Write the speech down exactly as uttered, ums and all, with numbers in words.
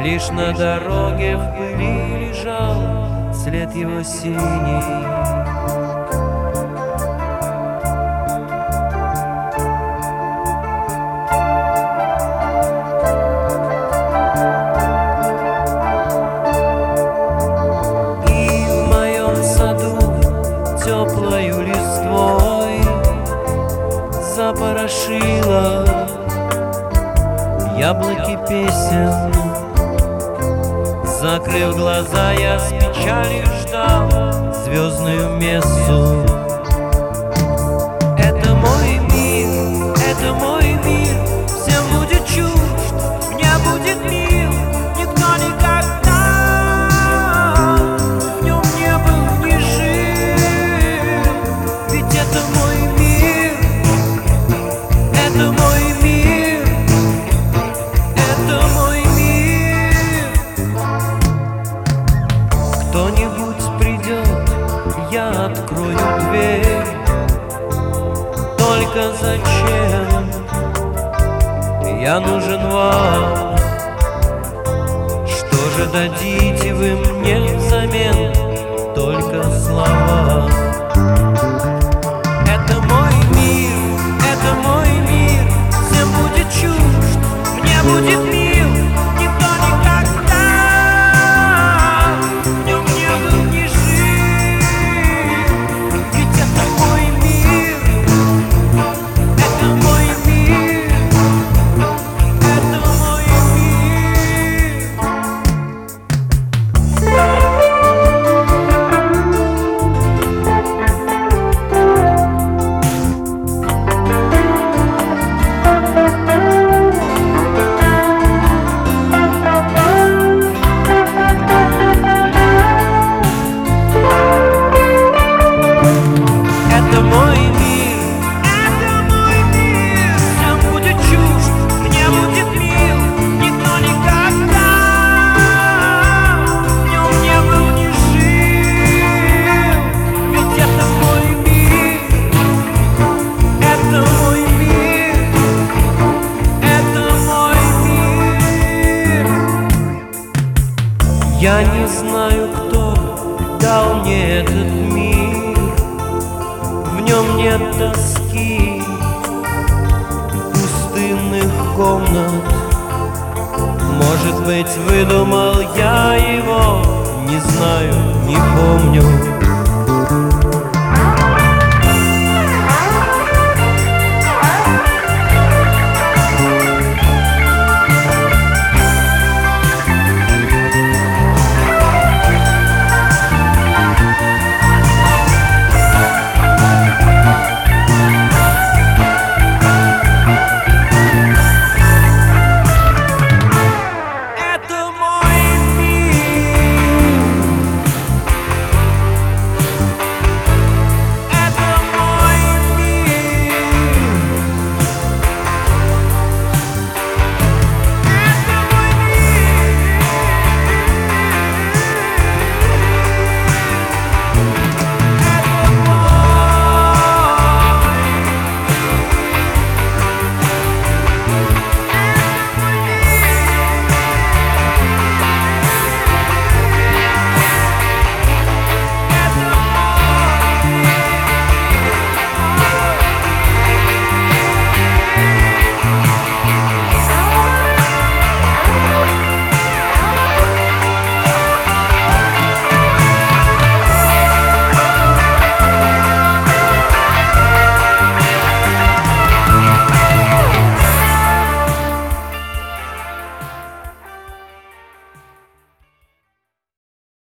Лишь на дороге в пыли лежал след его синий. И в моем саду теплою листвой запорошила яблоки песен. Закрыв глаза, я с печалью ждал звездную мессу. Это мой мир, это мой мир, всем будет чужд, мне будет мил. Никто никогда в нем не был, не жил. Ведь это мой мир, это мой мир, это мой мир. Кто-нибудь придет, я открою дверь. Только зачем я нужен вам? Что же дадите вы мне взамен? Только слова. Это мой мир, это мой мир, всем будет чужд, мне будет мил. Никто никогда в нем не был, не жил. Ведь это мой мир, это мой мир, это мой мир. Это мой мир, это мой мир, всем будет чужд, мне будет мил. Никто никогда в нем не был, не жил. Ведь это мой мир, это мой мир, это мой мир. Я не знаю, кто дал мне этот мир. В нем нет тоски, пустынных комнат. Может быть, выдумал я его, не знаю, не помню.